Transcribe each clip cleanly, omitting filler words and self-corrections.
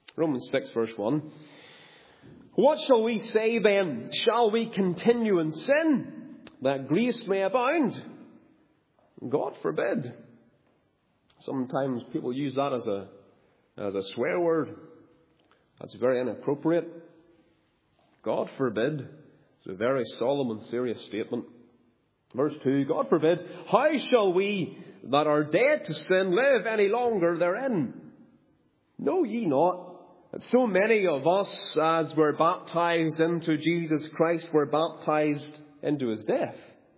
Romans 6 verse 1. What shall we say then? Shall we continue in sin, that grace may abound? God forbid. Sometimes people use that as a swear word. That's very inappropriate. God forbid. It's a very solemn and serious statement. Verse 2, God forbid, how shall we that are dead to sin live any longer therein? Know ye not that so many of us as were baptized into Jesus Christ were baptized into his death?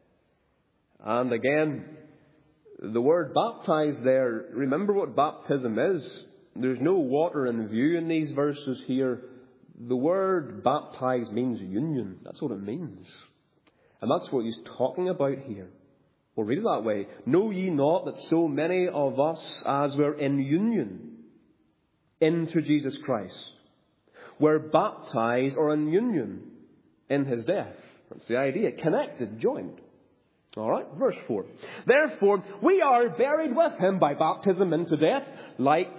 And again, the word baptized there, remember what baptism is. There's no water in view in these verses here. The word baptized means union. That's what it means. And that's what he's talking about here. We'll read it that way. Know ye not that so many of us as were in union into Jesus Christ were baptized or in union in his death? That's the idea. Connected, joined. All right, verse 4. Therefore, we are buried with him by baptism into death, like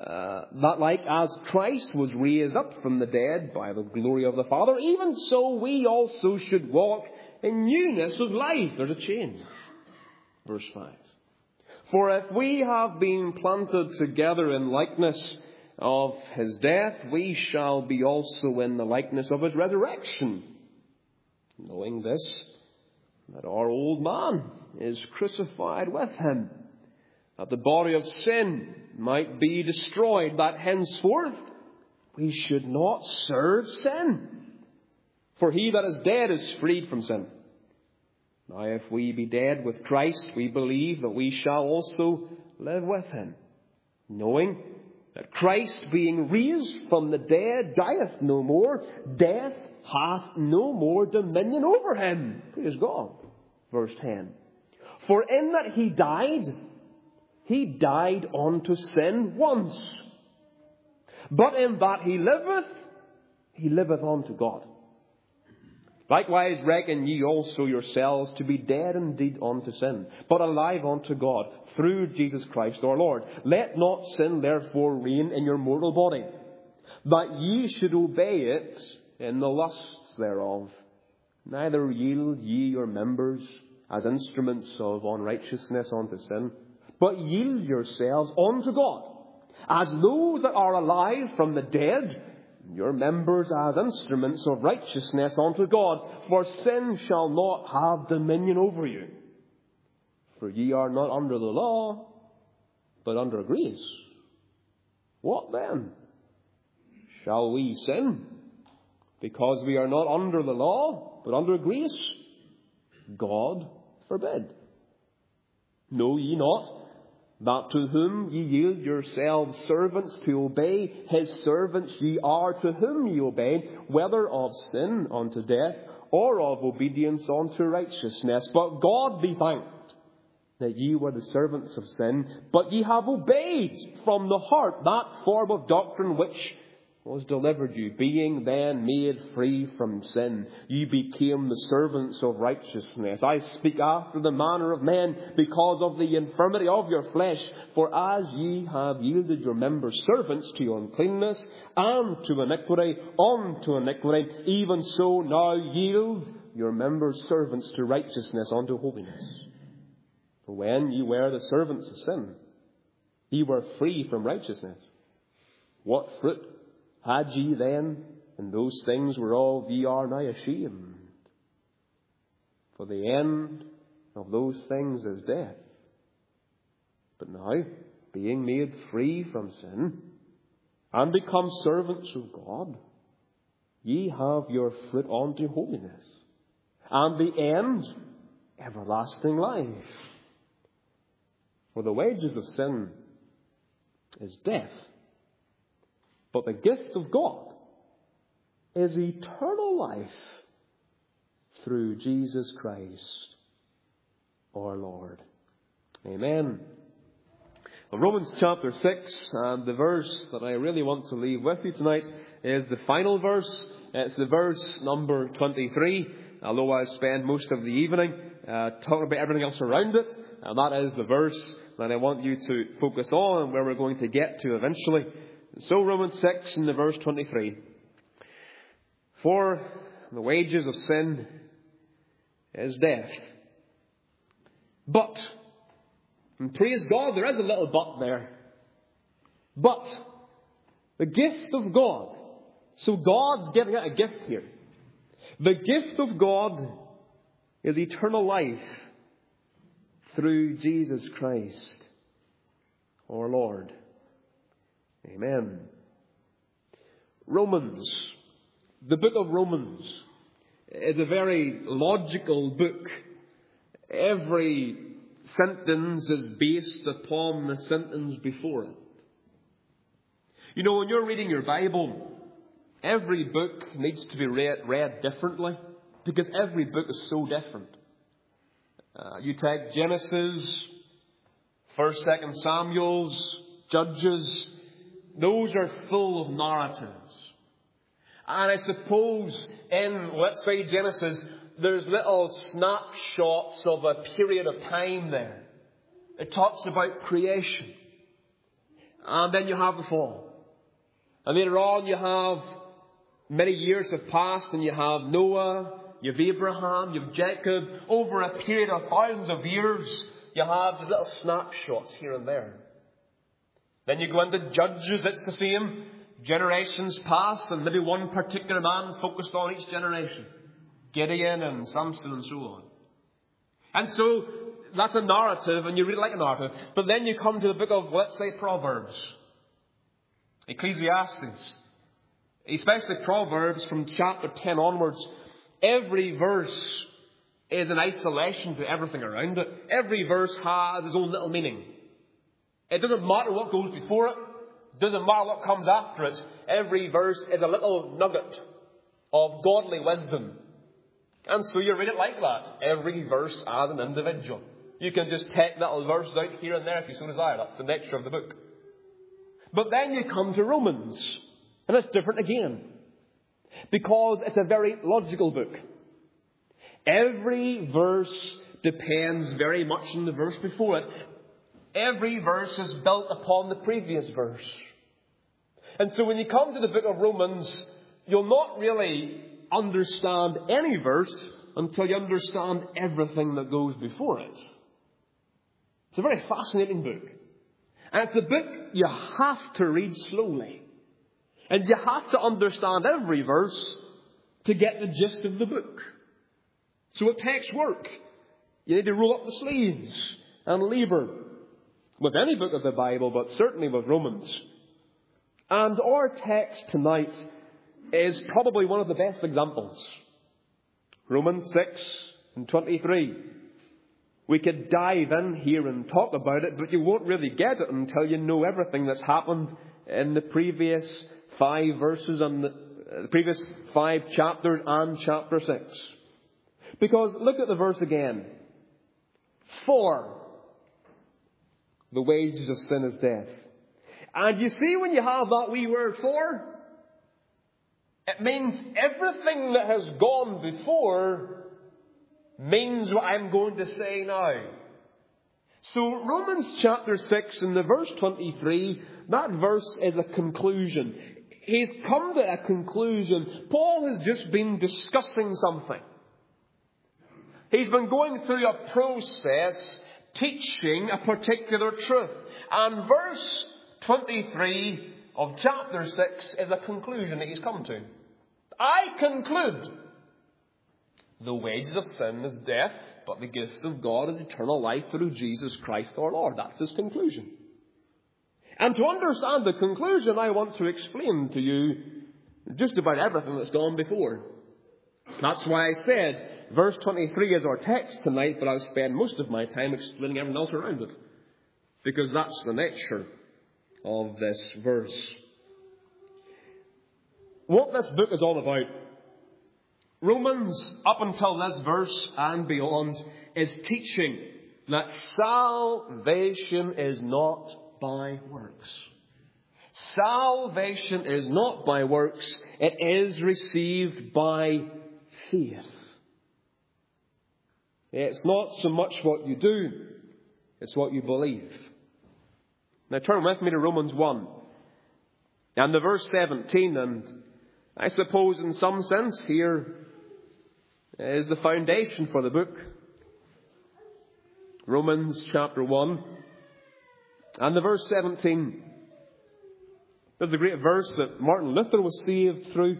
as Christ was raised up from the dead by the glory of the Father, even so we also should walk in newness of life. There's a change. Verse 5. For if we have been planted together in likeness of his death, we shall be also in the likeness of his resurrection. Knowing this, that our old man is crucified with him, that the body of sin might be destroyed, that henceforth we should not serve sin. For he that is dead is freed from sin. Now if we be dead with Christ, we believe that we shall also live with him, knowing that Christ, being raised from the dead, dieth no more. Death hath no more dominion over him. Praise God. Verse 10. For in that he died unto sin once. But in that he liveth unto God. Likewise reckon ye also yourselves to be dead indeed unto sin, but alive unto God through Jesus Christ our Lord. Let not sin therefore reign in your mortal body, that ye should obey it in the lusts thereof. Neither yield ye your members as instruments of unrighteousness unto sin, but yield yourselves unto God, as those that are alive from the dead, your members as instruments of righteousness unto God. For sin shall not have dominion over you. For ye are not under the law, but under grace. What then? Shall we sin because we are not under the law, but under grace? God forbid. Know ye not that to whom ye yield yourselves servants to obey, his servants ye are to whom ye obey, whether of sin unto death, or of obedience unto righteousness. But God be thanked that ye were the servants of sin, but ye have obeyed from the heart that form of doctrine which was delivered you. Being then made free from sin, ye became the servants of righteousness. I speak after the manner of men, because of the infirmity of your flesh. For as ye have yielded your members servants to uncleanness, and to iniquity unto iniquity, even so now yield your members servants to righteousness unto holiness. For when ye were the servants of sin, ye were free from righteousness. What fruit had ye then in those things whereof ye are now ashamed? For the end of those things is death. But now, being made free from sin, and become servants of God, ye have your fruit unto holiness, and the end, everlasting life. For the wages of sin is death, but the gift of God is eternal life through Jesus Christ our Lord. Amen. Well, Romans chapter 6, and the verse that I really want to leave with you tonight is the final verse. It's the verse number 23, although I spend most of the evening talking about everything else around it. And that is the verse that I want you to focus on and where we're going to get to eventually. So Romans 6 in the verse 23. For the wages of sin is death. But, and praise God, there is a little but there. But, the gift of God. So God's giving out a gift here. The gift of God is eternal life through Jesus Christ, our Lord. Amen. Romans. The book of Romans is a very logical book. Every sentence is based upon the sentence before it. You know, when you're reading your Bible, every book needs to be read differently, because every book is so different. You take Genesis, 1st, 2nd Samuel's, Judges. Those are full of narratives. And I suppose in, let's say, Genesis, there's little snapshots of a period of time there. It talks about creation. And then you have the fall. And later on you have many years have passed and you have Noah, you have Abraham, you have Jacob. Over a period of thousands of years, you have these little snapshots here and there. Then you go into Judges, it's the same. Generations pass and maybe one particular man focused on each generation. Gideon and Samson and so on. And so that's a narrative and you read it like a narrative. But then you come to the book of, let's say, Proverbs. Ecclesiastes. Especially Proverbs from chapter 10 onwards. Every verse is in isolation to everything around it. Every verse has its own little meaning. It doesn't matter what goes before it. It doesn't matter what comes after it. Every verse is a little nugget of godly wisdom. And so you read it like that. Every verse as an individual. You can just take little verses out here and there if you so desire. That's the nature of the book. But then you come to Romans. And it's different again. Because it's a very logical book. Every verse depends very much on the verse before it. Every verse is built upon the previous verse. And so when you come to the book of Romans, you'll not really understand any verse until you understand everything that goes before it. It's a very fascinating book. And it's a book you have to read slowly. And you have to understand every verse to get the gist of the book. So it takes work. You need to roll up the sleeves and labour. With any book of the Bible, but certainly with Romans. And our text tonight is probably one of the best examples. Romans 6 and 23. We could dive in here and talk about it, but you won't really get it until you know everything that's happened in the previous 5 verses and the previous 5 chapters and chapter 6. Because look at the verse again. For the wages of sin is death. And you see when you have that wee word for, it means everything that has gone before means what I'm going to say now. So Romans chapter 6 and the verse 23, that verse is a conclusion. He's come to a conclusion. Paul has just been discussing something. He's been going through a process teaching a particular truth. And verse 23 of chapter 6 is a conclusion that he's come to. I conclude, the wages of sin is death, but the gift of God is eternal life through Jesus Christ our Lord. That's his conclusion. And to understand the conclusion, I want to explain to you just about everything that's gone before. That's why I said verse 23 is our text tonight, but I'll spend most of my time explaining everything else around it. Because that's the nature of this verse. What this book is all about. Romans, up until this verse and beyond, is teaching that salvation is not by works. Salvation is not by works. It is received by faith. It's not so much what you do, it's what you believe. Now turn with me to Romans 1. And the verse 17, and I suppose in some sense here is the foundation for the book. Romans chapter 1 and the verse 17. There's a great verse that Martin Luther was saved through.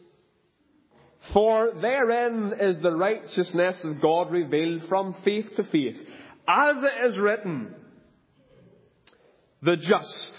For therein is the righteousness of God revealed from faith to faith. As it is written, the just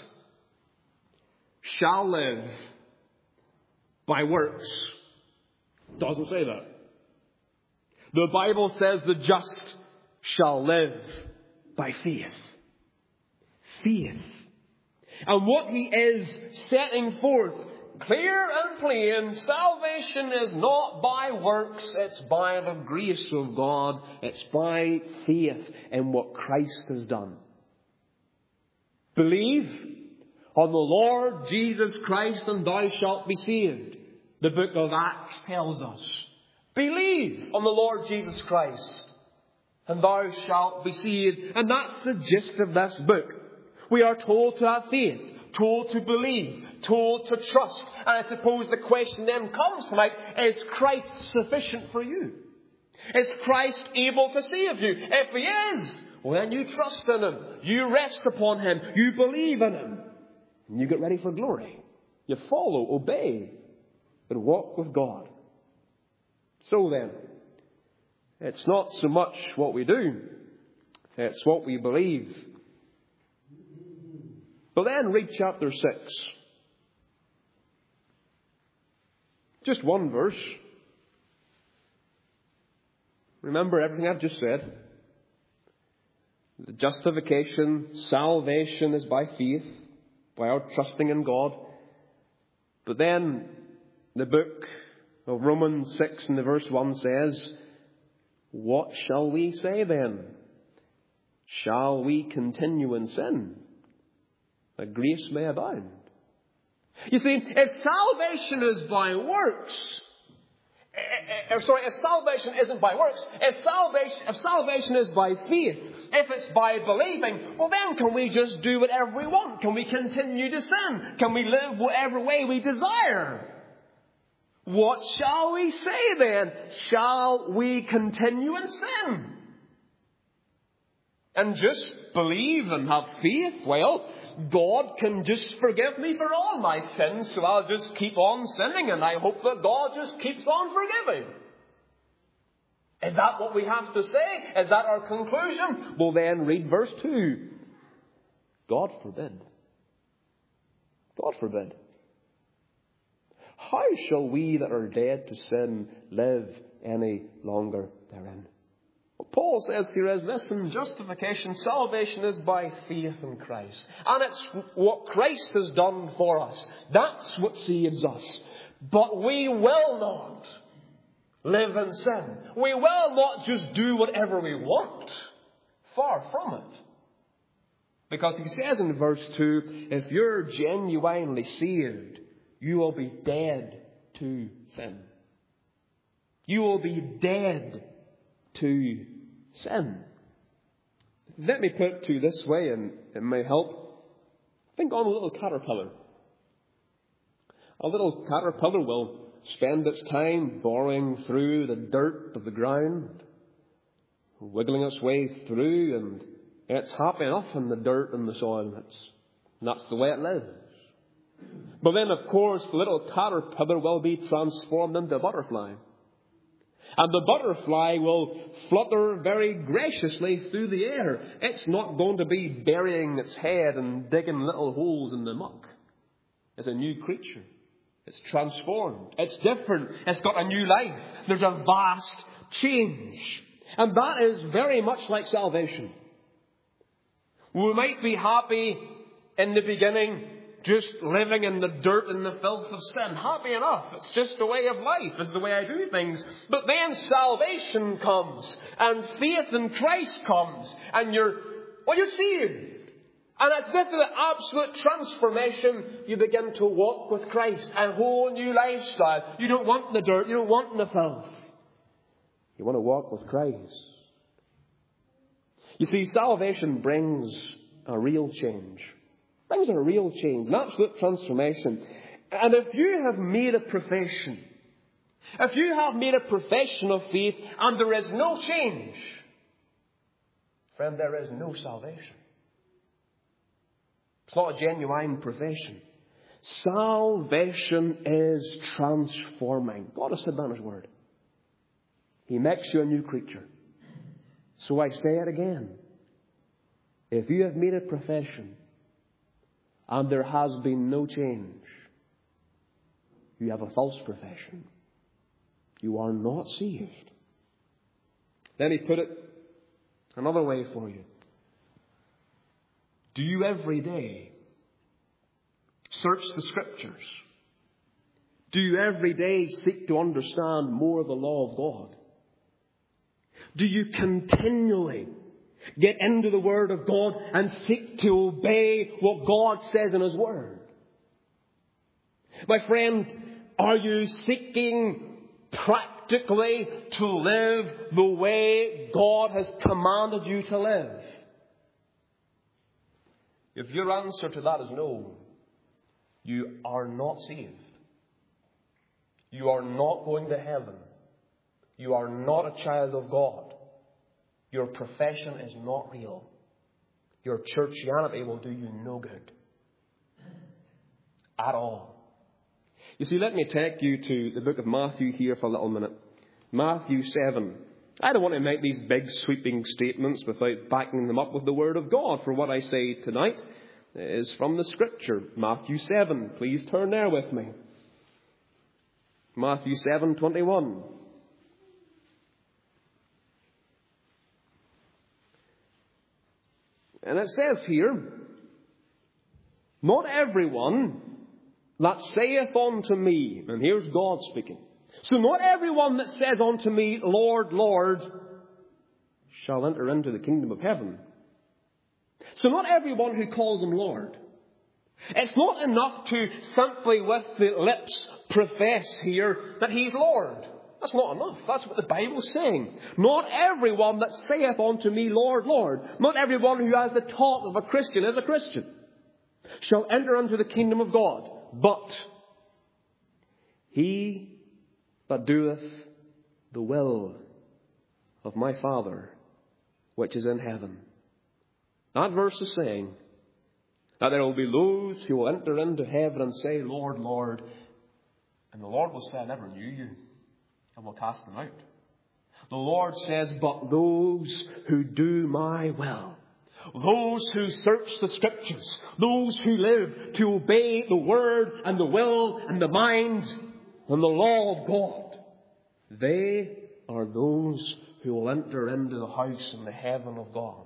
shall live by works. It doesn't say that. The Bible says the just shall live by faith. Faith. And what he is setting forth, clear and plain, salvation is not by works, it's by the grace of God. It's by faith in what Christ has done. Believe on the Lord Jesus Christ and thou shalt be saved. The book of Acts tells us. Believe on the Lord Jesus Christ and thou shalt be saved. And that's the gist of this book. We are told to have faith, told to believe, told to trust. And I suppose the question then comes tonight, is Christ sufficient for you? Is Christ able to save you? If he is, well then you trust in him. You rest upon him. You believe in him. And you get ready for glory. You follow, obey, and walk with God. So then, it's not so much what we do, it's what we believe. But then read chapter 6. Just one verse. Remember everything I've just said. The justification, salvation is by faith, by our trusting in God. But then the book of Romans 6 and the verse 1 says, what shall we say then? Shall we continue in sin, that grace may abound? You see, if salvation is by works, if salvation isn't by works, if salvation is by faith, if it's by believing, well then can we just do whatever we want? Can we continue to sin? Can we live whatever way we desire? What shall we say then? Shall we continue in sin? And just believe and have faith? Well, God can just forgive me for all my sins, so I'll just keep on sinning and I hope that God just keeps on forgiving. Is that what we have to say? Is that our conclusion? Well then read verse 2. God forbid. God forbid. How shall we that are dead to sin live any longer therein? What Paul says here is, listen, justification, salvation is by faith in Christ. And it's what Christ has done for us. That's what saves us. But we will not live in sin. We will not just do whatever we want. Far from it. Because he says in verse 2, if you're genuinely saved, you will be dead to sin. You will be dead to sin. Let me put it to you this way, and it may help. Think on a little caterpillar. A little caterpillar will spend its time burrowing through the dirt of the ground, wiggling its way through, and it's happy enough in the dirt and the soil. And that's the way it lives. But then, of course, the little caterpillar will be transformed into a butterfly. And the butterfly will flutter very graciously through the air. It's not going to be burying its head and digging little holes in the muck. It's a new creature. It's transformed. It's different. It's got a new life. There's a vast change. And that is very much like salvation. We might be happy in the beginning, just living in the dirt and the filth of sin. Happy enough. It's just the way of life. It's the way I do things. But then salvation comes. And faith in Christ comes. And you're saved. And at this absolute transformation, you begin to walk with Christ. A whole new lifestyle. You don't want the dirt. You don't want the filth. You want to walk with Christ. You see, salvation brings a real change. Things are a real change, an absolute transformation. And if you have made a profession, if you have made a profession of faith and there is no change, friend, there is no salvation. It's not a genuine profession. Salvation is transforming. God has said that in His Word. He makes you a new creature. So I say it again. If you have made a profession and there has been no change, you have a false profession. You are not saved. Let me put it another way for you. Do you every day search the Scriptures? Do you every day seek to understand more of the law of God? Do you continually get into the Word of God and seek to obey what God says in His Word? My friend, are you seeking practically to live the way God has commanded you to live? If your answer to that is no, you are not saved. You are not going to heaven. You are not a child of God. Your profession is not real. Your churchianity will do you no good. At all. You see, let me take you to the book of Matthew here for a little minute. Matthew 7. I don't want to make these big sweeping statements without backing them up with the Word of God. For what I say tonight is from the Scripture. Matthew 7. Please turn there with me. Matthew 7:21. And it says here, not everyone that saith unto me, and here's God speaking. So not everyone that says unto me, Lord, Lord, shall enter into the kingdom of heaven. So not everyone who calls Him Lord. It's not enough to simply with the lips profess here that He's Lord. That's not enough. That's what the Bible's saying. Not everyone that saith unto me, Lord, Lord, not everyone who has the talk of a Christian is a Christian, shall enter into the kingdom of God. But he that doeth the will of my Father which is in heaven. That verse is saying that there will be those who will enter into heaven and say, Lord, Lord. And the Lord will say, I never knew you. And will cast them out. The Lord says, but those who do my will, those who search the Scriptures, those who live to obey the Word and the will and the mind and the law of God, they are those who will enter into the house and the heaven of God.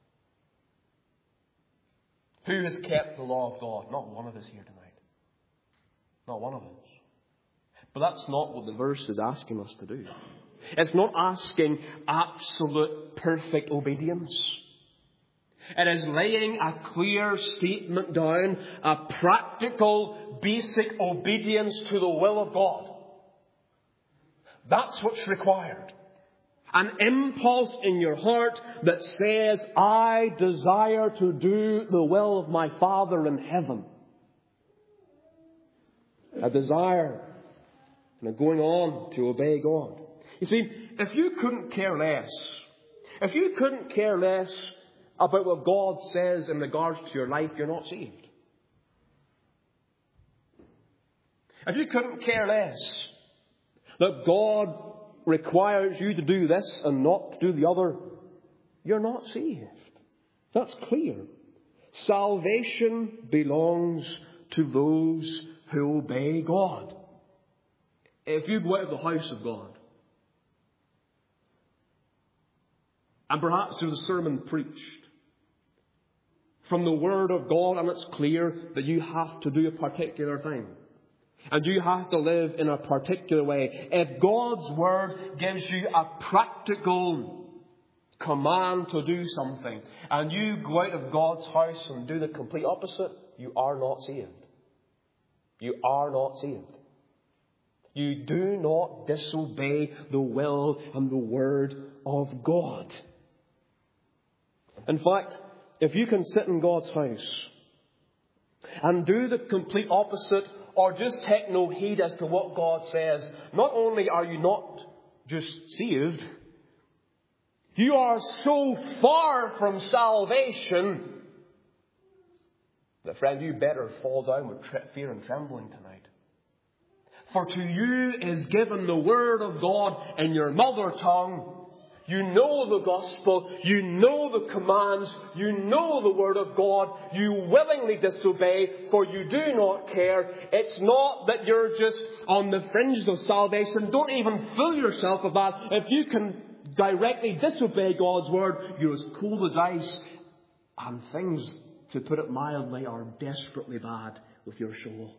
Who has kept the law of God? Not one of us here tonight. Not one of us. But that's not what the verse is asking us to do. It's not asking absolute perfect obedience. It is laying a clear statement down, a practical, basic obedience to the will of God. That's what's required. An impulse in your heart that says, I desire to do the will of my Father in heaven. A desire and a going on to obey God. You see, if you couldn't care less about what God says in regards to your life, you're not saved. If you couldn't care less that God requires you to do this and not to do the other, you're not saved. That's clear. Salvation belongs to those who obey God. If you go out of the house of God, and perhaps there's a sermon preached from the Word of God, and it's clear that you have to do a particular thing, and you have to live in a particular way. If God's Word gives you a practical command to do something, and you go out of God's house and do the complete opposite, you are not saved. You are not saved. You do not disobey the will and the Word of God. In fact, if you can sit in God's house and do the complete opposite, or just take no heed as to what God says, not only are you not just saved, you are so far from salvation that, friend, you better fall down with fear and trembling tonight. For to you is given the Word of God in your mother tongue. You know the gospel, you know the commands, you know the Word of God, you willingly disobey, for you do not care. It's not that you're just on the fringes of salvation. Don't even fool yourself of that. If you can directly disobey God's Word, you're as cold as ice. And things, to put it mildly, are desperately bad with your soul.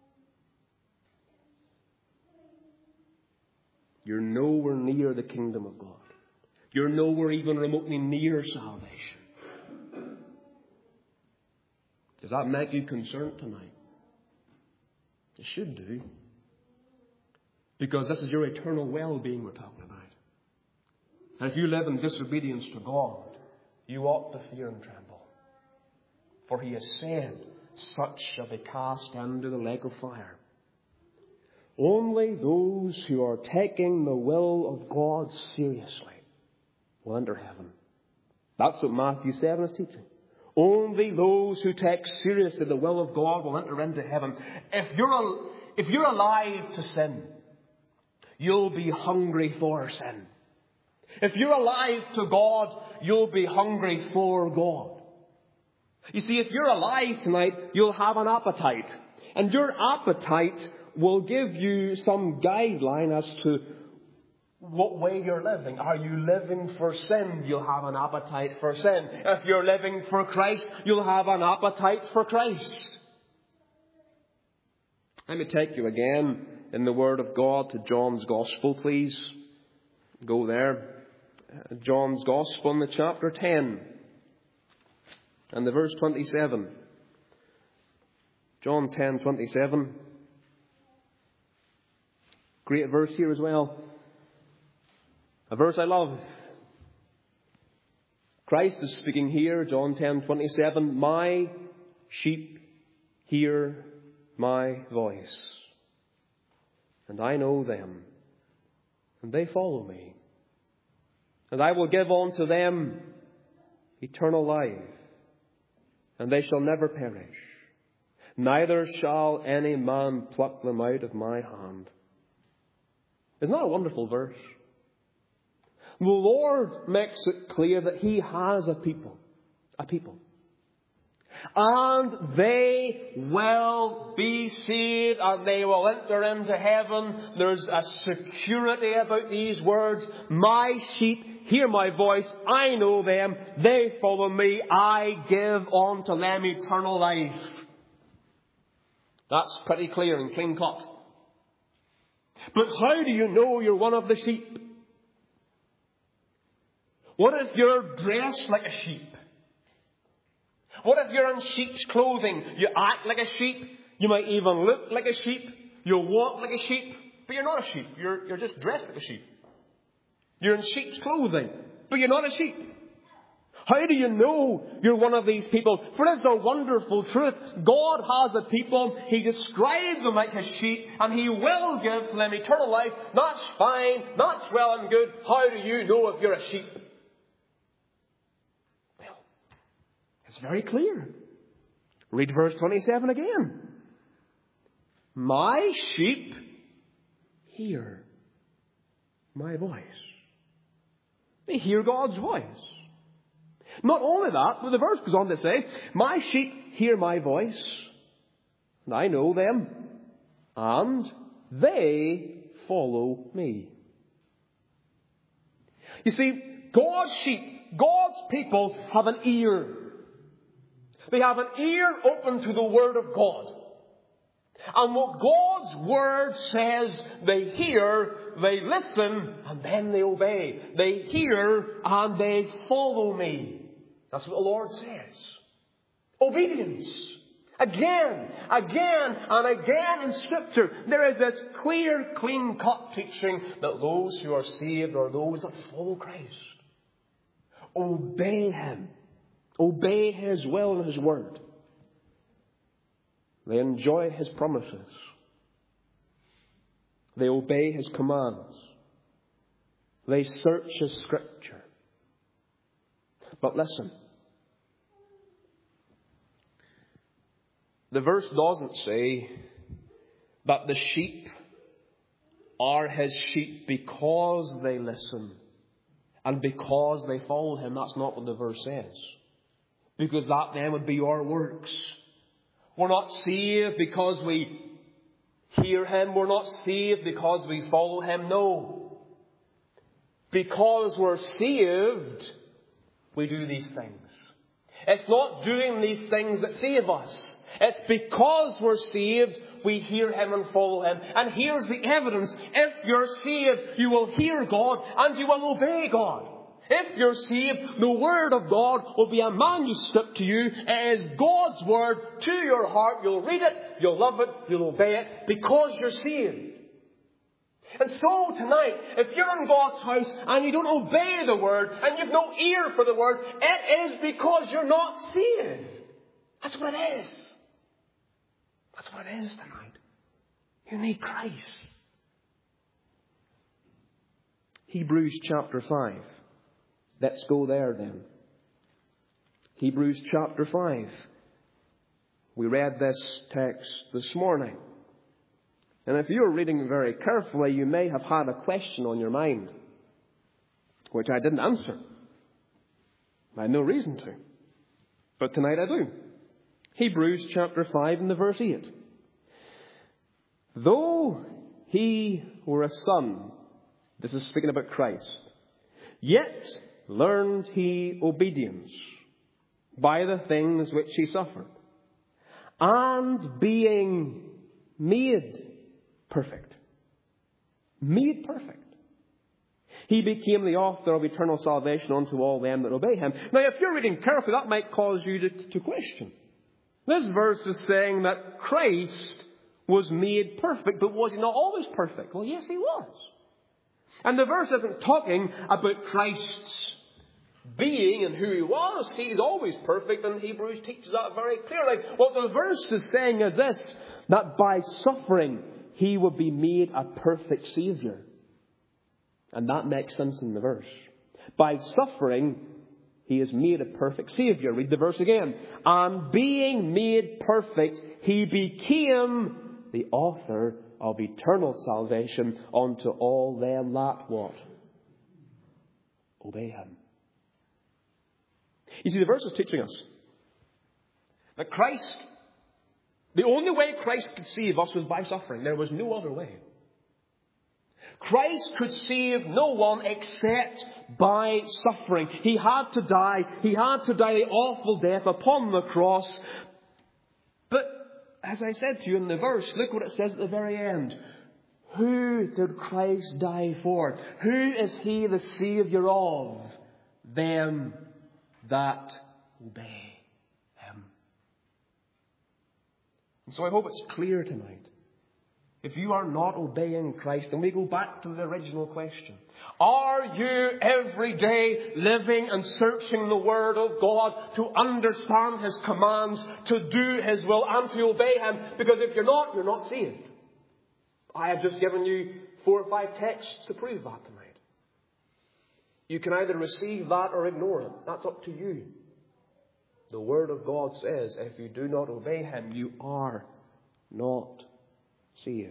You're nowhere near the kingdom of God. You're nowhere even remotely near salvation. Does that make you concerned tonight? It should do. Because this is your eternal well-being we're talking about. And if you live in disobedience to God, you ought to fear and tremble. For He has said, such shall be cast into the lake of fire. Only those who are taking the will of God seriously will enter heaven. That's what Matthew 7 is teaching. Only those who take seriously the will of God will enter into heaven. If you're alive to sin, you'll be hungry for sin. If you're alive to God, you'll be hungry for God. You see, if you're alive tonight, you'll have an appetite. And your appetite will give you some guideline as to what way you're living. Are you living for sin? You'll have an appetite for sin. If you're living for Christ, you'll have an appetite for Christ. Let me take you again in the Word of God to John's Gospel, please. Go there. John's Gospel in the chapter 10 and the verse 27. John 10:27. Great verse here as well. A verse I love. Christ is speaking here, John 10:27. My sheep hear my voice, and I know them, and they follow me. And I will give unto them eternal life, and they shall never perish. Neither shall any man pluck them out of my hand. Isn't that a wonderful verse? The Lord makes it clear that He has a people. A people. And they will be saved and they will enter into heaven. There's a security about these words. My sheep hear my voice. I know them. They follow me. I give unto them eternal life. That's pretty clear and clean cut. But how do you know you're one of the sheep? What if you're dressed like a sheep? What if you're in sheep's clothing? You act like a sheep. You might even look like a sheep. You walk like a sheep. But you're not a sheep. You're just dressed like a sheep. You're in sheep's clothing. But you're not a sheep. How do you know you're one of these people? For it's a wonderful truth. God has a people. He describes them like His sheep. And He will give to them eternal life. That's fine. That's well and good. How do you know if you're a sheep? Well, it's very clear. Read verse 27 again. My sheep hear my voice. They hear God's voice. Not only that, but the verse goes on to say, my sheep hear my voice, and I know them, and they follow me. You see, God's sheep, God's people have an ear. They have an ear open to the Word of God. And what God's Word says, they hear, they listen, and then they obey. They hear and they follow me. That's what the Lord says. Obedience. Again and again in Scripture, there is this clear, clean-cut teaching that those who are saved are those that follow Christ. Obey Him. Obey His will and His Word. They enjoy His promises. They obey His commands. They search His Scripture. But listen. The verse doesn't say that the sheep are His sheep because they listen and because they follow Him. That's not what the verse says. Because that then would be our works. We're not saved because we hear Him. We're not saved because we follow Him. No. Because we're saved, we do these things. It's not doing these things that save us. It's because we're saved, we hear Him and follow Him. And here's the evidence. If you're saved, you will hear God and you will obey God. If you're saved, the Word of God will be a manuscript to you. It is God's Word to your heart. You'll read it, you'll love it, you'll obey it because you're saved. And so tonight, if you're in God's house and you don't obey the Word and you've no ear for the Word, it is because you're not saved. That's what it is. That's what it is tonight. You need Christ. Hebrews chapter 5. Let's go there then. Hebrews chapter 5. We read this text this morning. And if you're reading very carefully, you may have had a question on your mind, which I didn't answer. I had no reason to. But tonight I do. Hebrews chapter 5 and the verse 8. Though he were a son, this is speaking about Christ, yet learned he obedience by the things which he suffered, and being made perfect. Made perfect. He became the author of eternal salvation unto all them that obey him. Now, if you're reading carefully, that might cause you to question. This verse is saying that Christ was made perfect, but was he not always perfect? Well, yes, he was. And the verse isn't talking about Christ's being and who he was. He's always perfect, and Hebrews teaches that very clearly. What the verse is saying is this, that by suffering he would be made a perfect Saviour. And that makes sense in the verse. By suffering, he is made a perfect Saviour. Read the verse again. And being made perfect, he became the author of eternal salvation unto all them that what? Obey him. You see, the verse is teaching us that Christ, the only way Christ could save us was by suffering. There was no other way. Christ could save no one except by suffering. He had to die. He had to die the awful death upon the cross. But, as I said to you in the verse, look what it says at the very end. Who did Christ die for? Who is he the Saviour of? Them that obey him. And so I hope it's clear tonight. If you are not obeying Christ, and we go back to the original question. Are you every day living and searching the Word of God to understand His commands, to do His will, and to obey Him? Because if you're not saved. I have just given you 4 or 5 texts to prove that tonight. You can either receive that or ignore it. That's up to you. The Word of God says, if you do not obey Him, you are not saved.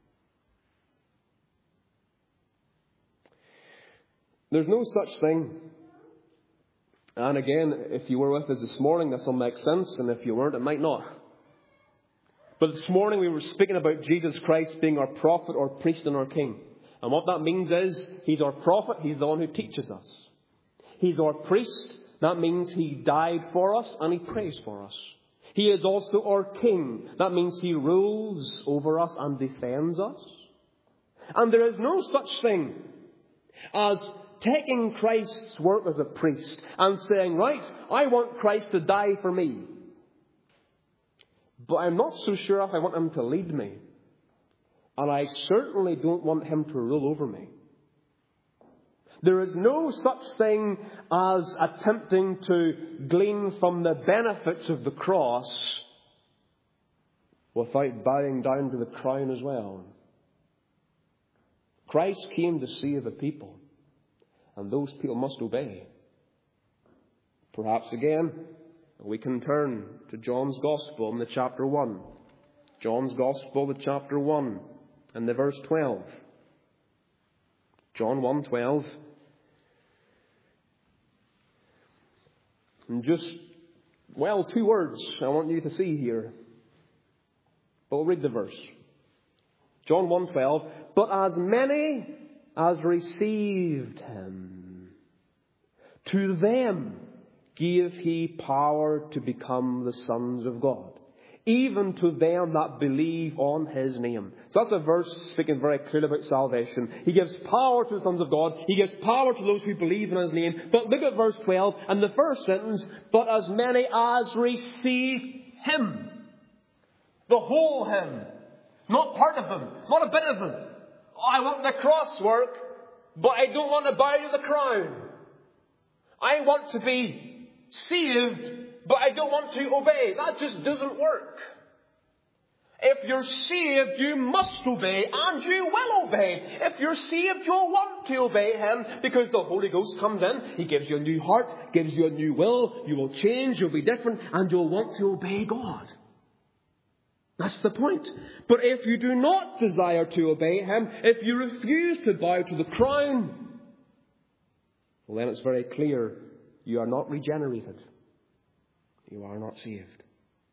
There's no such thing. And again, if you were with us this morning, this will make sense. And if you weren't, it might not. But this morning we were speaking about Jesus Christ being our prophet, our priest, and our king. And what that means is, He's our prophet. He's the one who teaches us. He's our priest. That means He died for us and He prays for us. He is also our king. That means He rules over us and defends us. And there is no such thing as taking Christ's work as a priest and saying, right, I want Christ to die for me. But I'm not so sure if I want Him to lead me. And I certainly don't want Him to rule over me. There is no such thing as attempting to glean from the benefits of the cross without bowing down to the crown as well. Christ came to save a people, and those people must obey. Perhaps again, we can turn to John's Gospel in the chapter 1. John's Gospel, the chapter 1, and the verse 12. John 1:12. And just, 2 words I want you to see here. But we'll read the verse. John 1:12. But as many as received him, to them gave he power to become the sons of God, even to them that believe on his name. So that's a verse speaking very clearly about salvation. He gives power to the sons of God. He gives power to those who believe in his name. But look at verse 12 and the first sentence. But as many as receive him. The whole him. Not part of him. Not a bit of him. Oh, I want the cross work, but I don't want to bow to the crown. I want to be saved, but I don't want to obey. That just doesn't work. If you're saved, you must obey, and you will obey. If you're saved, you'll want to obey him, because the Holy Ghost comes in. He gives you a new heart, gives you a new will. You will change, you'll be different, and you'll want to obey God. That's the point. But if you do not desire to obey him, if you refuse to bow to the crown, well, then it's very clear you are not regenerated. You are not saved.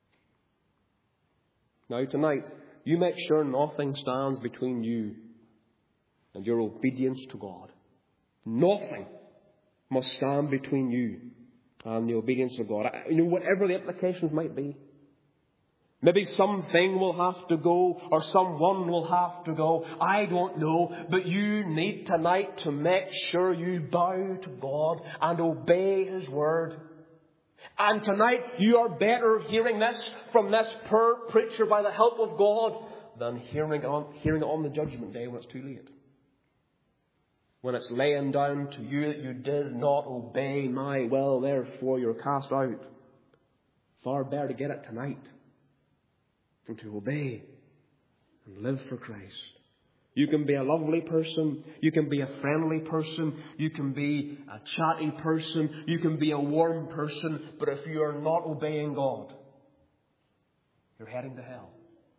Now tonight, you make sure nothing stands between you and your obedience to God. Nothing must stand between you and the obedience to God. Whatever the implications might be. Maybe something will have to go, or someone will have to go. I don't know. But you need tonight to make sure you bow to God and obey his word. And tonight you are better hearing this from this poor preacher by the help of God than hearing it on the judgment day when it's too late. When it's laying down to you that you did not obey my will, therefore you're cast out. Far better to get it tonight. And to obey and live for Christ. You can be a lovely person. You can be a friendly person. You can be a chatty person. You can be a warm person. But if you are not obeying God, you're heading to hell.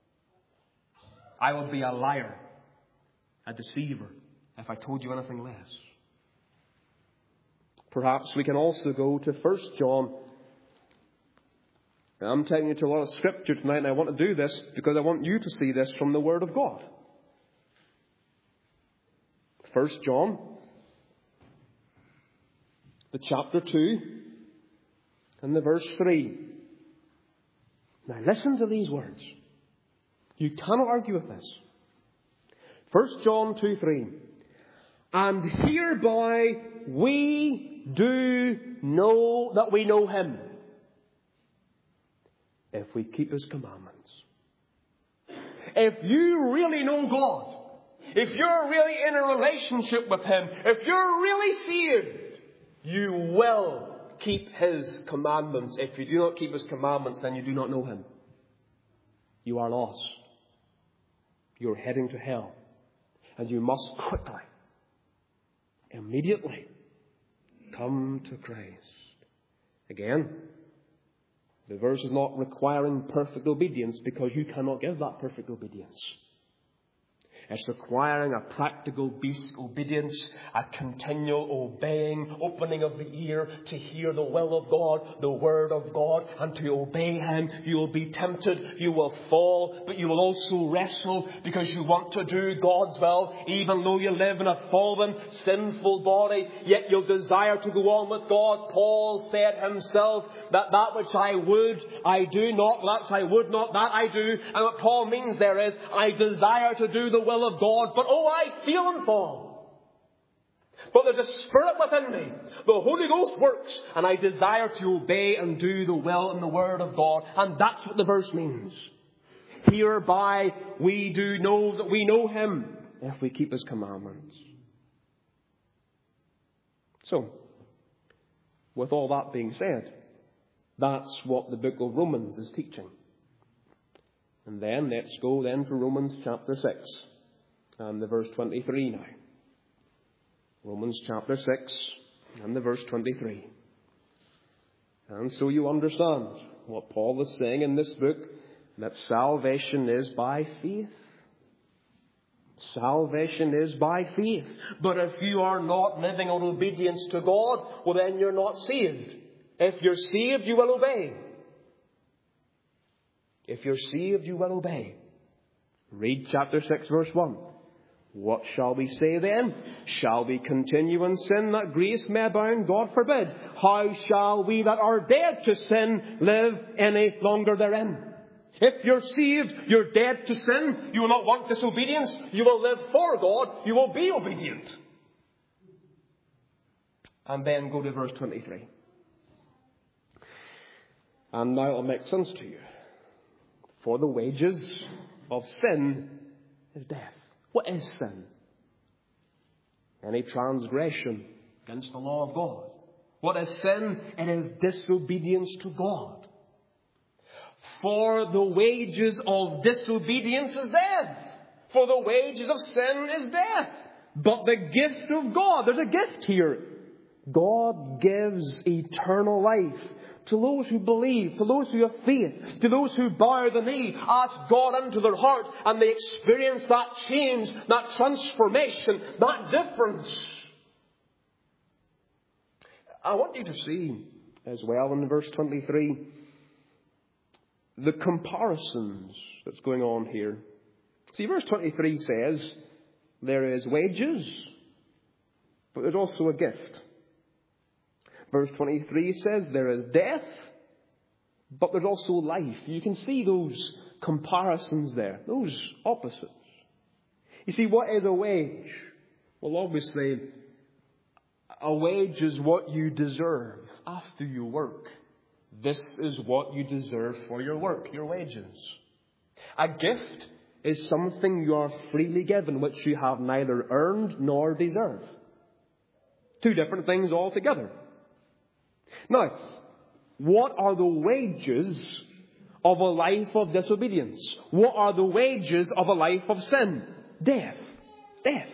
I would be a liar, a deceiver, if I told you anything less. Perhaps we can also go to 1 John. I'm taking you to a lot of scripture tonight, and I want to do this because I want you to see this from the Word of God. 1 John, the chapter 2, and the verse 3. Now listen to these words. You cannot argue with this. 1 John 2:3. And hereby we do know that we know him, if we keep his commandments. If you really know God, if you're really in a relationship with him, if you're really saved, you will keep his commandments. If you do not keep his commandments, then you do not know him. You are lost. You're heading to hell. And you must quickly, immediately, come to Christ. Again, the verse is not requiring perfect obedience, because you cannot give that perfect obedience. It's requiring a practical obedience, a continual obeying, opening of the ear to hear the will of God, the word of God, and to obey him. You will be tempted, you will fall, but you will also wrestle because you want to do God's will. Even though you live in a fallen, sinful body, yet you'll desire to go on with God. Paul said himself that which I would, I do not, that which I would not, that I do. And what Paul means there is, I desire to do the will of God, but I feel and fall. But there's a spirit within me. The Holy Ghost works, and I desire to obey and do the will and the word of God. And that's what the verse means. Hereby we do know that we know him, if we keep his commandments. So, with all that being said, that's what the book of Romans is teaching. And then let's go then to Romans chapter 6 and the verse 23 now. Romans chapter 6 and the verse 23. And so you understand what Paul is saying in this book, that salvation is by faith. Salvation is by faith. But if you are not living in obedience to God, well then you're not saved. If you're saved, you will obey. If you're saved, you will obey. Read chapter 6 verse 1. What shall we say then? Shall we continue in sin that grace may abound? God forbid. How shall we that are dead to sin live any longer therein? If you're saved, you're dead to sin. You will not want disobedience. You will live for God. You will be obedient. And then go to verse 23. And now it'll make sense to you. For the wages of sin is death. What is sin? Any transgression against the law of God. What is sin? It is disobedience to God. For the wages of disobedience is death. For the wages of sin is death. But the gift of God, there's a gift here. God gives eternal life to those who believe, to those who have faith, to those who bow the knee, ask God into their heart, and they experience that change, that transformation, that difference. I want you to see as well in verse 23 the comparisons that's going on here. See, verse 23 says there is wages, but there's also a gift. Verse 23 says there is death, but there's also life. You can see those comparisons there, those opposites. You see, what is a wage? Well, obviously, a wage is what you deserve after you work. This is what you deserve for your work, your wages. A gift is something you are freely given, which you have neither earned nor deserved. Two different things altogether. Now, what are the wages of a life of disobedience? What are the wages of a life of sin? Death. Death.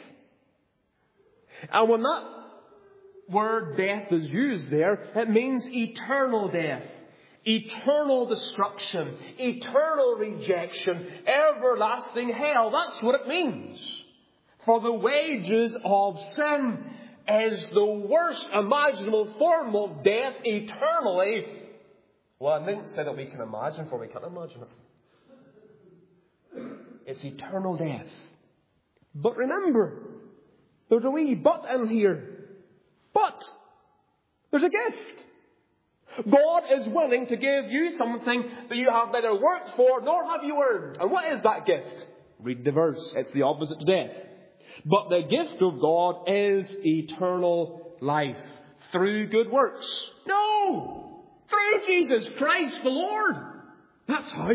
And when that word death is used there, it means eternal death, eternal destruction, eternal rejection, everlasting hell. That's what it means. For the wages of sin is the worst imaginable form of death eternally. Well, I didn't say that we can imagine, for we can't imagine it. It's eternal death. But remember, there's a wee but in here. But there's a gift. God is willing to give you something that you have neither worked for nor have you earned. And what is that gift? Read the verse. It's the opposite to death. But the gift of God is eternal life through good works. No! Through Jesus Christ the Lord. That's how.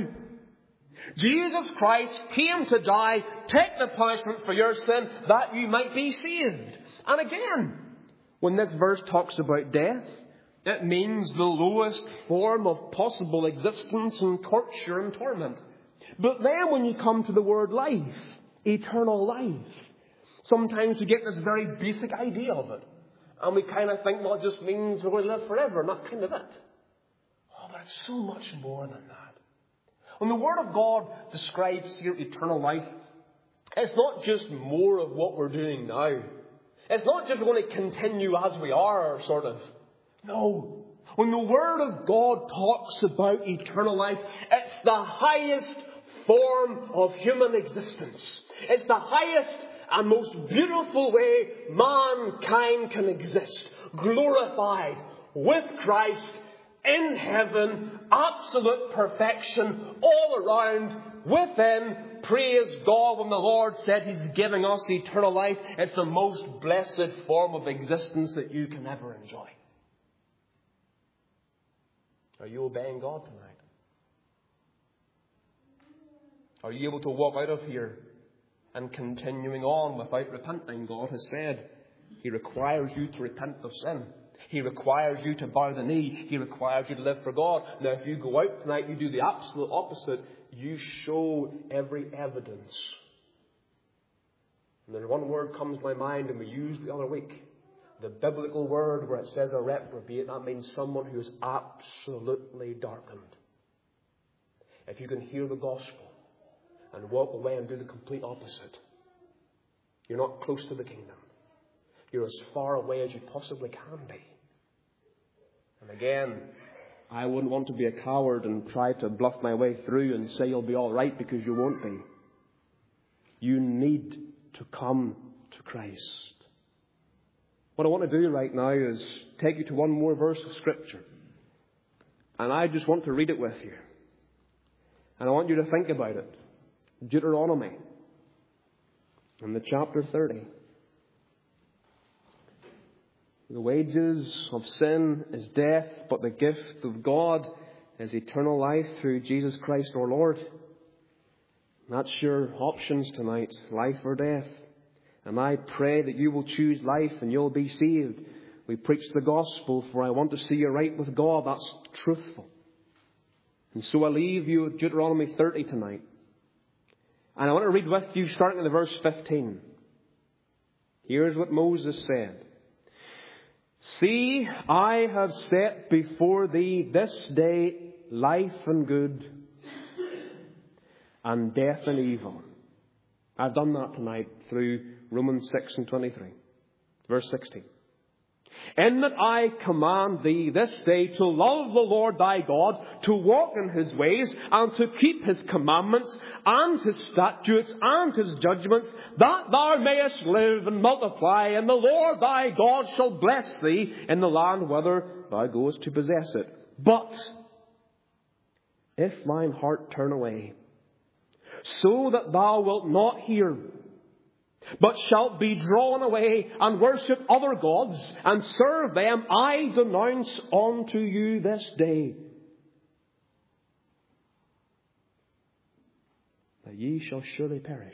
Jesus Christ came to die, take the punishment for your sin, that you might be saved. And again, when this verse talks about death, it means the lowest form of possible existence and torture and torment. But then when you come to the word life, eternal life, sometimes we get this very basic idea of it. And we kind of think, well, it just means we're going to live forever, and that's kind of it. Oh, but it's so much more than that. When the Word of God describes here eternal life, it's not just more of what we're doing now. It's not just going to continue as we are, sort of. No. When the Word of God talks about eternal life, it's the highest form of human existence. It's the highest and most beautiful way mankind can exist. Glorified with Christ in heaven, absolute perfection all around, within. Praise God when the Lord said He's giving us eternal life. It's the most blessed form of existence that you can ever enjoy. Are you obeying God tonight? Are you able to walk out of here and continuing on without repenting? God has said He requires you to repent of sin. He requires you to bow the knee. He requires you to live for God. Now, if you go out tonight, you do the absolute opposite, you show every evidence. And there's one word comes to my mind, and we used the other week. The biblical word where it says a reprobate, that means someone who is absolutely darkened. If you can hear the gospel and walk away and do the complete opposite, you're not close to the kingdom. You're as far away as you possibly can be. And again, I wouldn't want to be a coward and try to bluff my way through and say you'll be all right, because you won't be. You need to come to Christ. What I want to do right now is take you to one more verse of Scripture. And I just want to read it with you. And I want you to think about it. Deuteronomy, in the chapter 30. The wages of sin is death, but the gift of God is eternal life through Jesus Christ our Lord. That's your options tonight, life or death. And I pray that you will choose life and you'll be saved. We preach the gospel, for I want to see you right with God. That's truthful. And so I leave you with Deuteronomy 30 tonight. And I want to read with you starting in verse 15. Here's what Moses said. See, I have set before thee this day life and good, and death and evil. I've done that tonight through Romans 6 and 23. Verse 16. In that I command thee this day to love the Lord thy God, to walk in his ways, and to keep his commandments, and his statutes, and his judgments, that thou mayest live and multiply, and the Lord thy God shall bless thee in the land whither thou goest to possess it. But if thine heart turn away, so that thou wilt not hear, but shalt be drawn away and worship other gods and serve them, I denounce unto you this day that ye shall surely perish,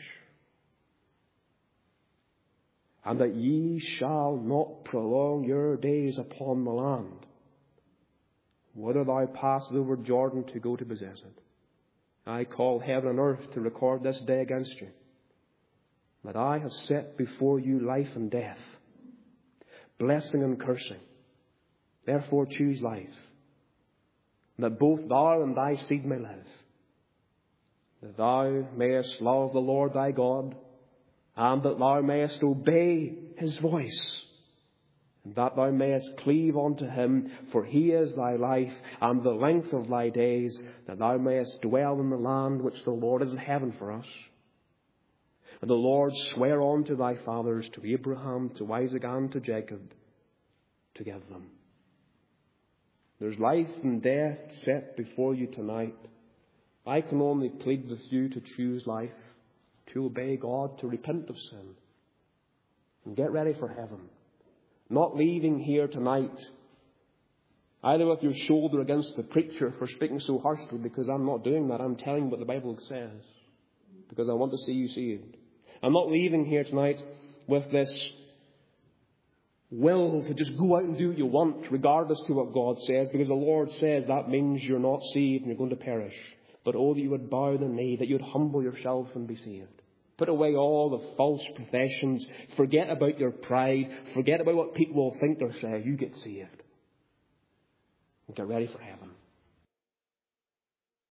and that ye shall not prolong your days upon the land, whither thou passest over Jordan to go to possess it. I call heaven and earth to record this day against you, that I have set before you life and death, blessing and cursing. Therefore choose life, that both thou and thy seed may live, that thou mayest love the Lord thy God, and that thou mayest obey his voice, and that thou mayest cleave unto him, for he is thy life and the length of thy days, that thou mayest dwell in the land which the Lord is heaven for us. And the Lord sware unto thy fathers, to Abraham, to Isaac, and to Jacob, to give them. There's life and death set before you tonight. I can only plead with you to choose life, to obey God, to repent of sin, and get ready for heaven. Not leaving here tonight either with your shoulder against the preacher for speaking so harshly, because I'm not doing that. I'm telling what the Bible says, because I want to see you saved. I'm not leaving here tonight with this will to just go out and do what you want, regardless to what God says, because the Lord says that means you're not saved and you're going to perish. But oh, that you would bow the knee, that you would humble yourself and be saved. Put away all the false professions. Forget about your pride. Forget about what people will think or say. You get saved. And get ready for heaven.